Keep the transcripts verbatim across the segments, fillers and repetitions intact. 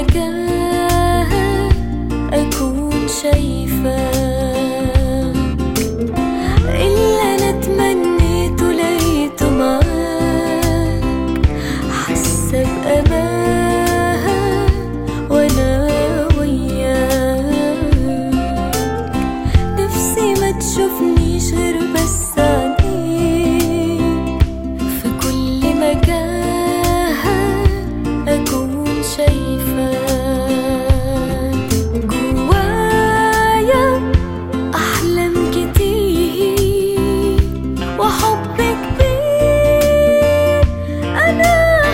مكان أكون شايفاك، اللي أنا تمنيته لقيته معاك، حاسة بأمان وأنا وياك. نفسي ما تشوفنيش غير بس عينيك، في كل مكان أكون شايفاك. جوايا أحلام كتير وحب كبير أنا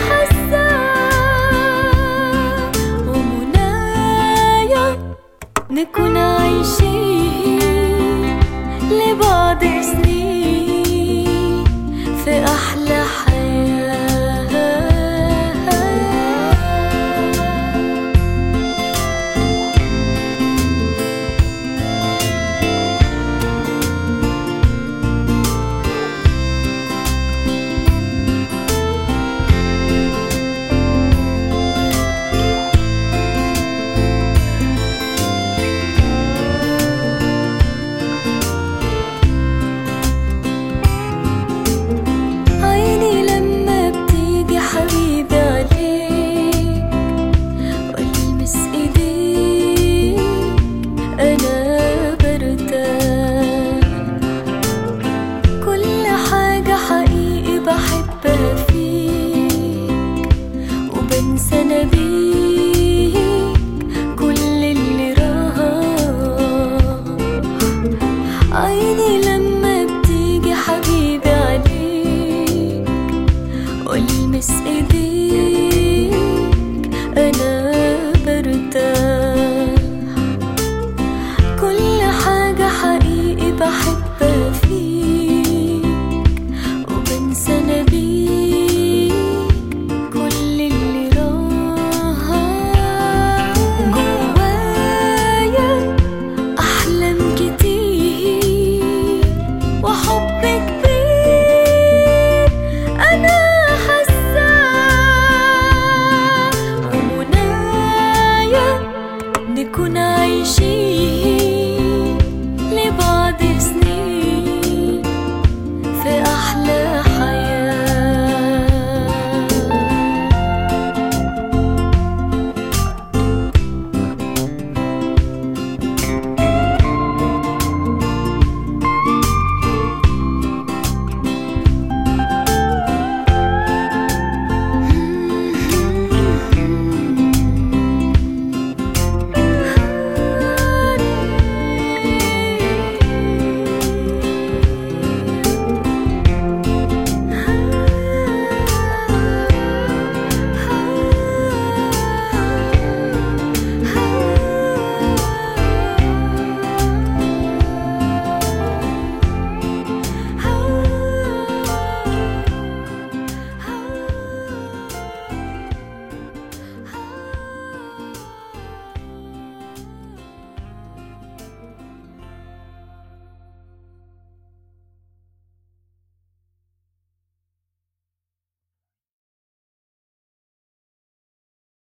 حاساه، ومنايا نكون عايشين لبعض سنين في أحلى حياة. عيني لما بتيجي حبيبي عليك والمس ايديك انا برتاح، كل حاجة حقيقي بحبها فيك وبنسى انا بيك.